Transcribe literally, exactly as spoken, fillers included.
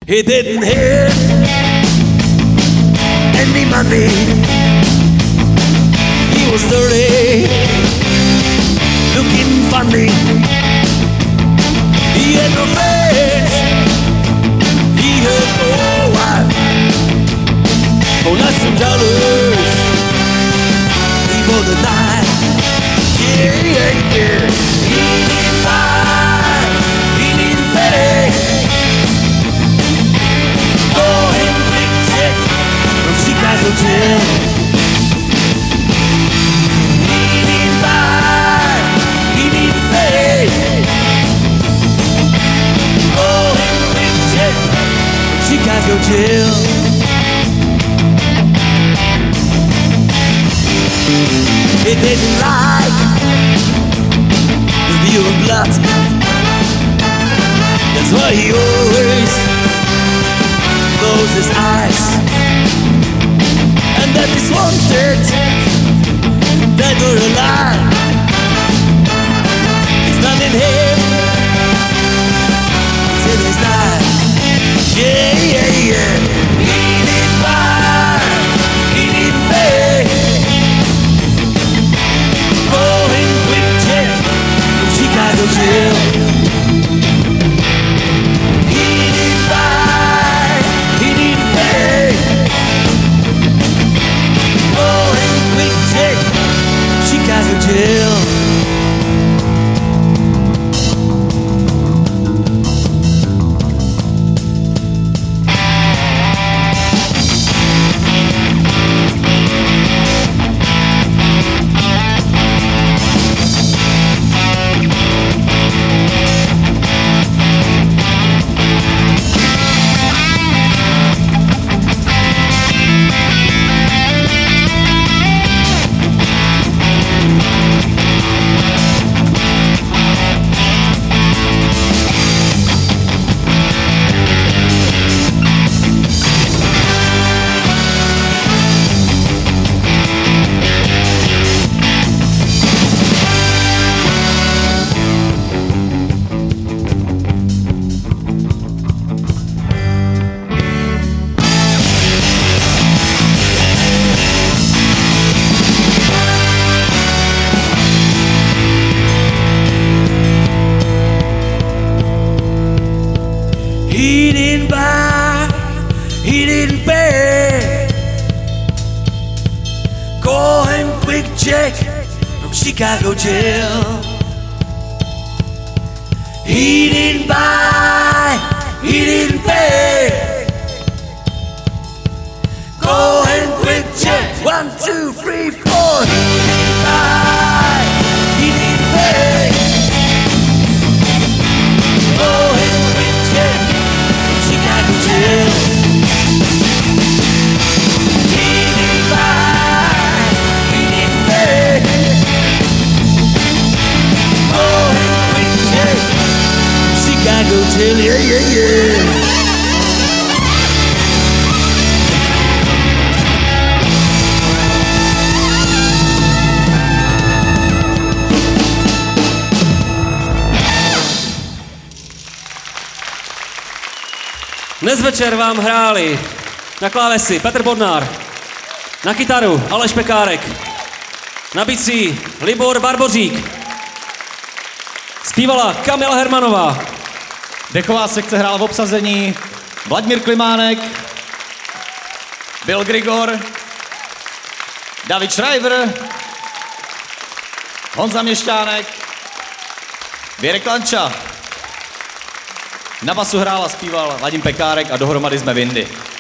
He didn't hit any money. He was thirty, looking funny. He had no friends, he had no wife. For less than dollars, he bought the night. Yeah, yeah, yeah. He didn't buy, he didn't pay. Go and big check from Chicago jail. He didn't buy, he didn't pay. Go and big check from Chicago jail. He didn't like the view of blood. That's why he always closed his eyes. And that is wanted, dead or alive. It's not in him till he's died. Yeah, yeah, yeah. He didn't buy, he didn't pay. Going quick check from Chicago jail. He didn't buy, he didn't pay. Going quick check from Chicago jail. He didn't buy, he didn't pay. Go and quick check from Chicago jail. He didn't buy, he didn't pay. Go and quick check. One, two, three, four. He didn't buy, he didn't pay. Go and quick check. Chicago jail. He didn't buy, he didn't pay. Oh, and quick check. Chicago jail, yeah, yeah, yeah. Dnes večer vám hráli na klávesi Petr Bodnár, na kytaru Aleš Pekárek, na bicí Libor Barbořík, zpívala Kamila Hermanová. Dechová sekce hrála v obsazení Vladimír Klimánek, Bill Grigor, David Schreiber, Honza Měšťánek, Věrek Lanča. Na basu hrál a zpíval Vadim Pekárek a dohromady jsme Windy.